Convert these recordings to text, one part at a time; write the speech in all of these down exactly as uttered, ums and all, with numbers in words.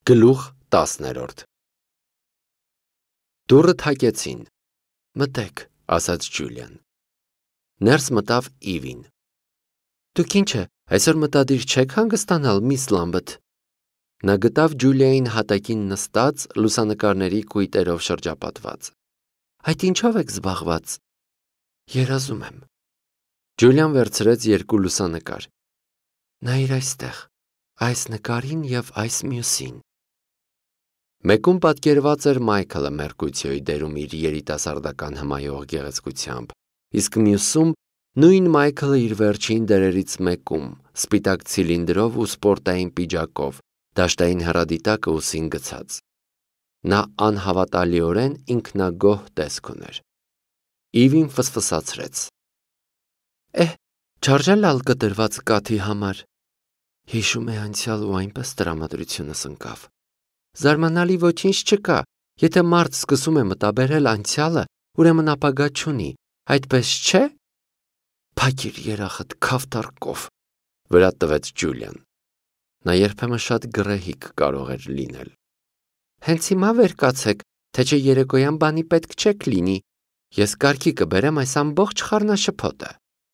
Գլուխ տասներորդ Դուռը թակեցին։ Մտեք, ասաց Ջուլիան։ Ներս մտավ Իվին։ Դուք ինչ է, այսօր մտադիր չեք հանգստանալ, միս Լամբեթ։ Նա գտավ Ջուլիային հատակին նստած, լուսանկարների կույտերով շրջապատված։ Այդ ինչով եք զբաղված։ Երազում եմ։ Ջուլիան վերցրեց երկու լուսանկար։ Նայիր այստեղ, այս նկարին և այս մյուսին։ Մեկում պատկերված էր Մայքլը Մերկուցիոյի դերում իր երիտասարդական հմայող գեղեցկությամբ, իսկ մյուսում նույն Մայքլը իր վերջին դերերից մեկում, սպիտակ ցիլինդրով ու սպորտային պիջակով, դաշտային հեռադիտակը ուսին գցած։ Նա անհավատալիորեն ինքնագոհ տեսք ուներ։ Իվին ֆսֆսացրեց. Էհ, չարժե լալ կտրված կաթի համար։ Հիշում է անցյալ ու այնպես տրամադրությունս ընկավ։ Զարմանալի ոչինչ չկա, եթե մարդ սկսում է մտաբերել անցյալը, ուրեմն ապագա չունի, այդպես չէ։ Փակիր երախդ քավթարկով, վրա տվեց Ջուլիան։ Նա երբեմն շատ գռեհիկ կարող էր լինել։ Հենց հիմա վեր կացեք, թե չէ երեկոյան բանի պետք չեք լինի, ես կարգի կբերեմ այս ամբողջ խառնաշփոթը։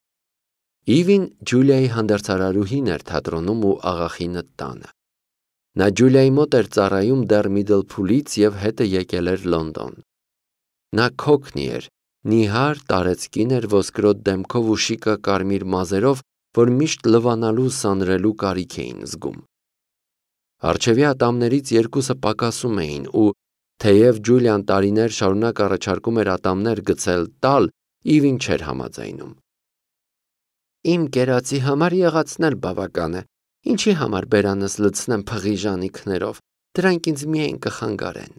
Իվին Ջուլիայի հանդերձարարուհին էր թատրոնում ու աղախինը տանը։ Նա Ջուլիայի մոտ էր ծառայում դեռ Միդլփուլից և հետը եկել էր Լոնդոն։ Նա քոքնի էր, նիհար, տարեցկին էր ոսկրոտ դեմքով ու շիկը կարմիր մազերով, որ միշտ լվանալու սանրելու կարիք էին զգում։ Առջևի ատամներից երկուսը պակասում էին ու, թեև Ջուլիան տարիներ շարունակ առաջարկում էր ատամներ գցել տալ, Իվին չէր համաձայնում։ Իմ կերածի համար եղածն էլ բավական է, ինչի համար բերանս լցնեմ փղի ժանիքներով, դրանք ինձ միայն կխանգարեն։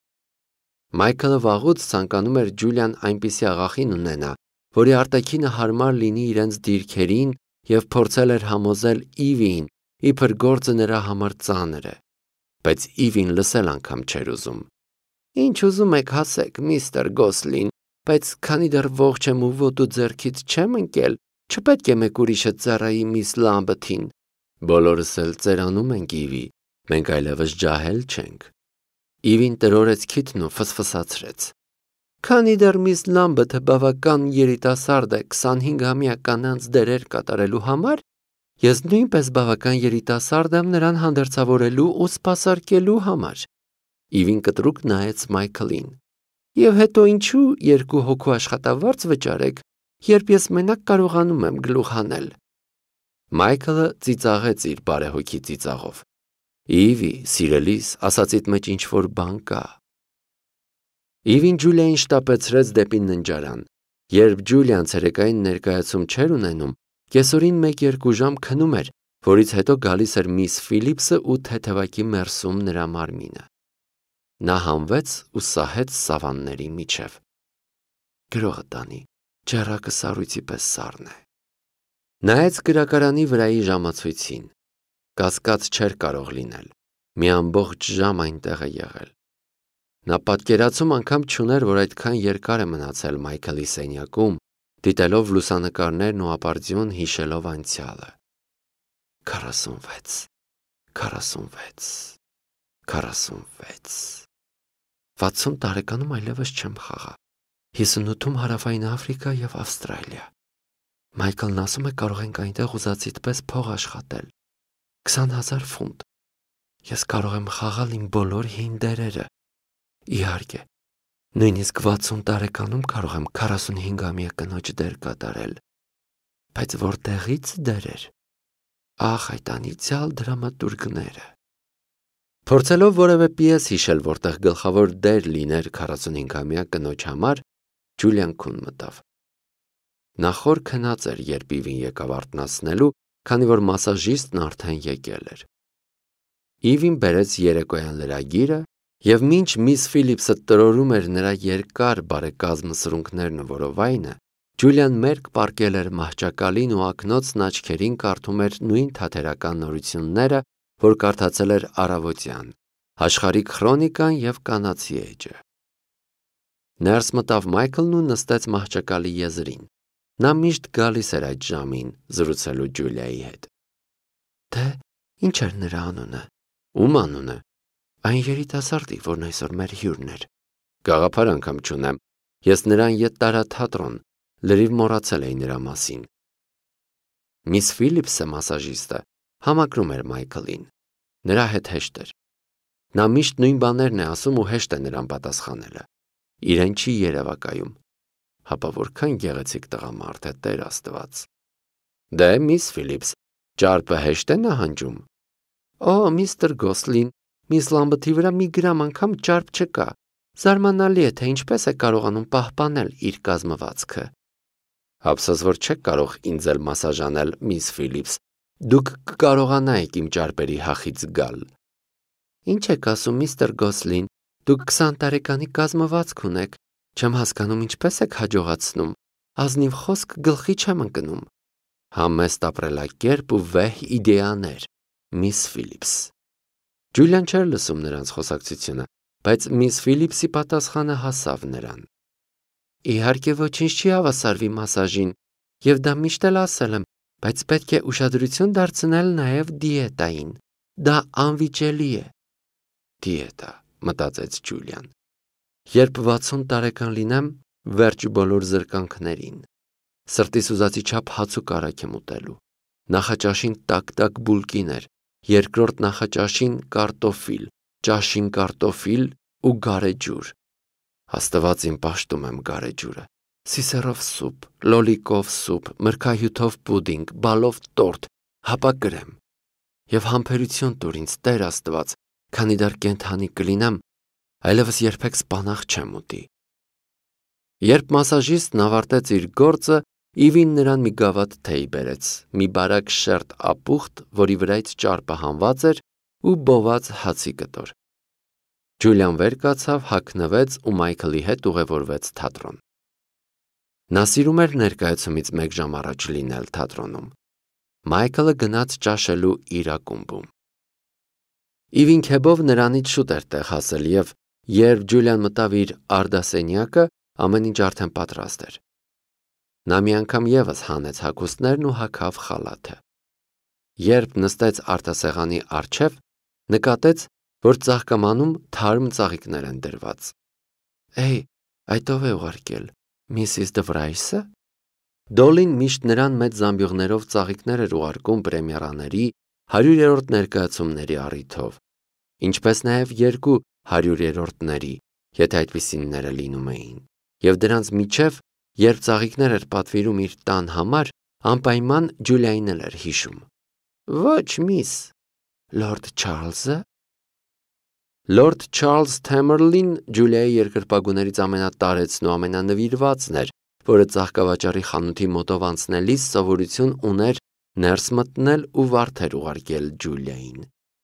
Մայքլը վաղուց ցանկանում էր Ջուլիան այնպիսի աղախին ունենա, որի արտաքինը հարմար լինի իրենց դիրքերին և փորձել էր համոզել Իվիին, իբր գործը նրա համար ծանր է, բայց Իվին լսել անգամ չէր ուզում։ Ինչ ուզում եք ասեք, միստր Գոսլին, բայց քանի դեռ ողջ եմ ու ոտու ձեռքից չեմ ընկել, չպետք է մեկ ուրիշը ծառայի միս Լամբեթին։ Բոլորս էլ ծերանում ենք, Իվի, մենք այլևս ջահել չենք։ Իվին տրորեց քիթն ու ֆսֆսացրեց։ Քանի դեռ միս Լամբեթը բավական երիտասարդ է քսանհինգամյա կանանց դերեր կատարելու համար, ես նույնպես բավական երիտասարդ եմ նրան հանդերձավորելու ու սպասարկելու համար։ Իվին կտրուկ նայեց Մայքլին։ Եվ հետո ինչու երկու հոգու աշխատավարձ վճարեք, երբ ես մենակ կարողանում եմ գլուխ հանել։ Մայքլը ծիծաղեց իր բարեհոգի ծիծաղով։ Իվի, սիրելիս, ասածիդ մեջ ինչ-որ բան կա։ Իվին Ջուլիային շտապեցրեց դեպի ննջարան։ Երբ Ջուլիան ցերեկային ներկայացում չէր ունենում, կեսօրին մեկ-երկու ժամ քնում էր, որից հետո գալիս էր միս Ֆիլիպսը ու թեթևակի մերսում նրա մարմինը։ Նա հանվեց ու սահեց սավանների միջև։ Գրողը տանի, ջեռակը սառույցի պես սառն է։ Նայեց գրակարանի վրայի ժամացույցին։ Կասկած չէր կարող լինել։ Մի ամբողջ ժամ այնտեղ է եղել։ Նա պատկերացում անգամ չուներ, որ այդքան երկար է մնացել Մայքլի սենյակում, դիտելով լուսանկարներն ու ապարդյուն հիշելով անցյալը։ Քառասունվեց, քառասունվեց, քառասունվեց։ Վաթսուն տարեկանում այլևս չեմ խաղա։ Հիսունութում Հարավային Աֆրիկա և Ավստրալիա։ Մայքլն ասում է կարող ենք այնտեղ ուզածիդ պես փող աշխատել։ Քսան հազար ֆունտ։ Ես կարող եմ խաղալ իմ բոլոր հին դերերը։ Իհարկե, նույնիսկ վաթսուն տարեկանում կարող եմ քառասունհինգամյա կնոջ դեր կատարել։ Բայց որտեղից դերեր։ Ախ, այդ անիծյալ դրամատուրգները։ Փորձելով որևէ պիես հիշել, որտեղ գլխավոր դեր լիներ քառասունհինգամյա կնոջ համար, Ջուլիան քուն մտավ։ Նա խոր քնած էր, երբ Իվին եկավ արթնացնելու, քանի որ մասաժիստն արդեն եկել էր։ Իվին բերեց երեկոյան լրագիրը, և մինչ միս Ֆիլիպսը տրորում էր նրա երկար բարեկազմ սրունքներն ու որովայնը, Ջուլիան մերկ պառկել էր մահճակալին ու ակնոցն աչքերին կարդում էր նույն թատերական նորությունները, որ կարդացել էր առավոտյան, Աշխարհիկ քրոնիկան և Կանացի էջը։ Ներս մտավ Մայքլն ու նստեց մահճակալի եզրին։ Նա միշտ գալիս էր այդ ժամին զրուցելու Ջուլիայի հետ։ Դե, ինչ էր նրա անունը։ Ում անունը։ Այն երիտասարդի, որն այսօր մեր հյուրն էր։ Գաղափար անգամ չունեմ, ես նրան ետ տարա թատրոն, լրիվ մոռացել էի նրա մասին։ Միս Ֆիլիպսը մասաժիստը համակրում էր Մայքլին։ Նրա հետ հեշտ էր։ Նա միշտ նույն բաներն է ասում ու հեշտ է նրան պատասխանելը։ Իրեն չի երևակայում։ Հապա որքան գեղեցիկ տղամարդ է, Տեր Աստված։ Դե, միս Ֆիլիպս, ճարպը հեշտ է նահանջում։ Օ, միստր Գոսլին, միս Լամբթի վրա մի գրամ անգամ ճարպ չկա։ Զարմանալի է, թե ինչպես է կարողանում պահպանել իր կազմվածքը։ Հապսոս, որ չեք կարող ինձ էլ մասաժ անել, միս Ֆիլիպս, դուք կկարողանայիք իմ ճարպերի հախից գալ։ Ինչ եք ասում, միստր Գոսլին, դուք քսան տարեկանի կազմվածք ունեք, չեմ հասկանում ինչպես եք հաջողացնում, ազնիվ խոսք գլխի չեմ ընկնում։ Համեստ ապրելակերպ ու վեհ իդեաներ, միս Ֆիլիպս։ Ջուլիան չէր լսում նրանց խոսակցությունը, բայց միս Ֆիլիպսի պատասխանը հասավ նրան։ Իհարկե ոչինչ չի հավասարվի մասաժին, եւ դա միշտ էլ ասել եմ, բայց պետք է ուշադրություն դարձնել նաեւ դիետային։ Դա անվիճելի է։ Դիետա, մտածեց Ջուլիան։ Երբ վաթսուն տարեկան լինեմ, վերջ բոլոր զրկանքներին։ Սրտիս ուզածի չափ հաց ու կարագ եմ ուտելու։ Նախաճաշին տակ-տակ բուլկիներ, երկրորդ նախաճաշին կարտոֆիլ, ճաշին կարտոֆիլ ու գարեջուր։ Աստված իմ պաշտում եմ գարեջուրը։ Սիսերով սուպ, լոլիկով սուպ, մրգահյութով պուդինգ, բալով տորտ, հապա կրեմ։ Եվ համբերություն տուր ինձ, Տեր Աստված, քանի դեռ կենդանի կլինեմ, այլևս երբեք սպանախ չեմ ուտի։ Երբ մասաժիստն ավարտեց իր գործը, Իվին նրան մի գավաթ թեյ բերեց, մի բարակ շերտ ապուխտ, որի վրայից ճարպը հանված էր, ու բոված հացի կտոր։ Ջուլիան վեր կացավ, հագնվեց ու Մայքլի հետ ուղևորվեց թատրոն։ Նա սիրում էր ներկայացումից մեկ ժամ առաջ լինել թատրոնում։ Մայքլը գնաց ճաշելու իր ակումբում։ Իվին քեբով նրանից շուտ էր տեղ հասել և երբ Ջուլիան մտավ իր արդասենյակը, ամեն ինչ արդեն պատրաստ էր։ Նա մի անգամ ևս հանեց հագուստներն ու հագավ խալաթը։ Երբ նստեց արտասեղանի առջև, նկատեց, որ ծաղկամանում թարմ ծաղիկներ են դրված։ Էй, այդ ով է ուղարկել, միսիս Դվրայսը։ Դոլին միշտ նրան մեծ զամբյուղներով ծաղիկներ էր ուղարկում պրեմիերաների հարյուրերորդ ներկայացումների առիթով, ինչպես նաև երկու հարյուրերորդների, եթե այդպիսինները լինում էին, և դրանց միջև, երբ ծաղիկներ էր պատվիրում իր տան համար, անպայման Ջուլիային էլ էր հիշում։ Ոչ, միս, Լորդ Չարլզը։ Լորդ Չարլզ Թեմերլին Ջուլիայի երկրպագուներից ամենատարեցն ու ամենանվիրվածն էր, որը ծաղկավաճառի խանութի մոտով անցնելիս սովորություն ուներ ներս մտնել ու վարդեր ուղարկել Ջուլիային։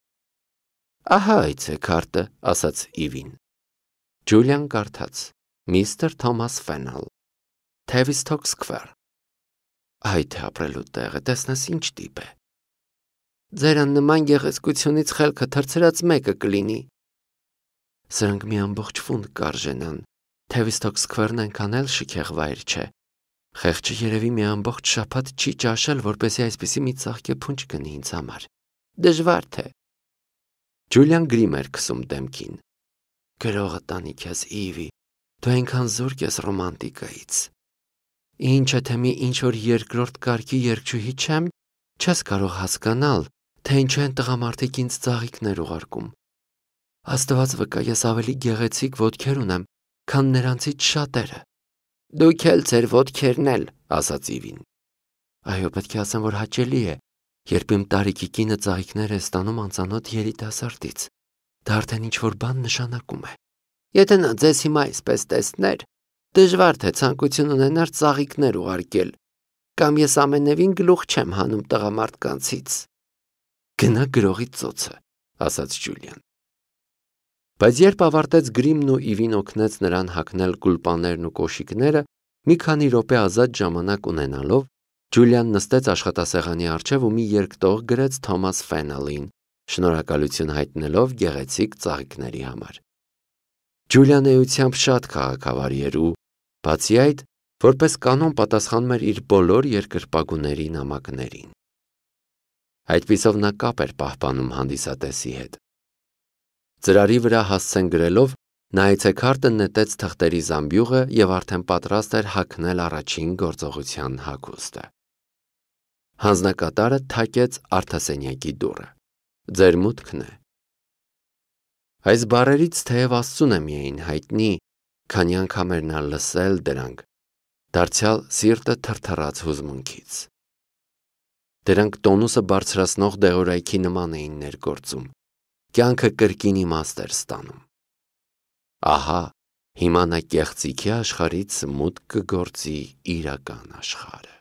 Ահա այցեքարտը, ասաց Իվին։ Ջուլիան կարդաց. Միստր Թոմաս Ֆենալ, Tavistock Square։ Այ թե ապրելու տեղը, տեսնես ինչ տիպ է։ Ձերան նման գեղեցկությունից խելքը թռցրած մեկը կլինի։ Սրանք մի ամբողջ ֆունտ կարժենան, Tavistock Square-ն այնքան էլ շքեղ վայր չէ։ Խեղճը երևի մի ամբողջ շաբաթ չի ճաշել, որպեսզի այսպիսի մի ծաղկե փունջ գնի ինձ համար։ Դժվար թե։ Ջուլիան գրիմ էր քսում դեմքին։ Գրողը տանի քեզ, Իվի, դու այնքան զուրկ ես ռոմանտիկայից։ Ինչը թե մի ինչ-որ երկրորդ կարգի երգչուհի չեմ, չես կարող հասկանալ, թե ինչու են տղամարդիկ ինձ ծաղիկներ ուղարկում։ Աստված վկա, ես ավելի գեղեցիկ ոտքեր ունեմ, քան նրանցից շատերը։ Դուք էլ ձեր ոտքերն էլ, ասաց Իվին։ Այո, պետք է ասեմ, որ հաճելի է, երբ իմ տարիքի կինը ծաղիկներ է ստանում անծանոթ երիտասարդից։ Դա արդեն ինչ-որ բան նշանակում է։ Եթե նա ձեզ հիմա այսպես տեսներ, դժվար թե ցանկություն ունենար ծաղիկներ ուղարկել, կամ ես ամենևին գլուխ չեմ հանում տղամարդկանցից։ Գնա գրողի ծոցը, ասաց Ջուլիան։ Բայց երբ ավարտեց գրիմն ու Իվին օգնեց նրան հագնել գուլպաներն ու կոշիկները, մի քանի րոպե ազատ ժամանակ ունենալով, Ջուլիան նստեց աշխատասեղանի առջև ու մի երկտող գրեց Թոմաս Ֆենալին, շնորհակալություն հայտնելով գեղեցիկ ծաղիկների համար։ Ջուլիան էությամբ շատ քաղաքավարի էր ու, բացի այդ, որպես կանոն պատասխանում էր իր բոլոր երկրպագուների նամակներին։ Այդպիսով նա կապ էր պահպանում հանդիսատեսի հետ։ Ծրարի վրա հասցեն գրելով նա այցեքարտը նետեց թղթերի զամբյուղը և արդեն պատրաստ էր հագնել առաջին գործողության հագուստը։ Հանձնակատարը թակեց արդասենյակի դուռը։ Ձեր մուտքն է։ Այս բառերից թեև Աստծուն է միայն հայտնի, քանի անգամ էր նա լսել դրանք, դարձյալ սիրտը թրթռաց հուզմունքից։ Դրանք տոնուսը բարձրացնող դեղորայքի նման էին ներգործում, կյանքը կրկին իմաստ էր ստանում։ Ահա, հիմա նա կեղծիքի աշխարհից մուտք կգործի իրական աշխարհը։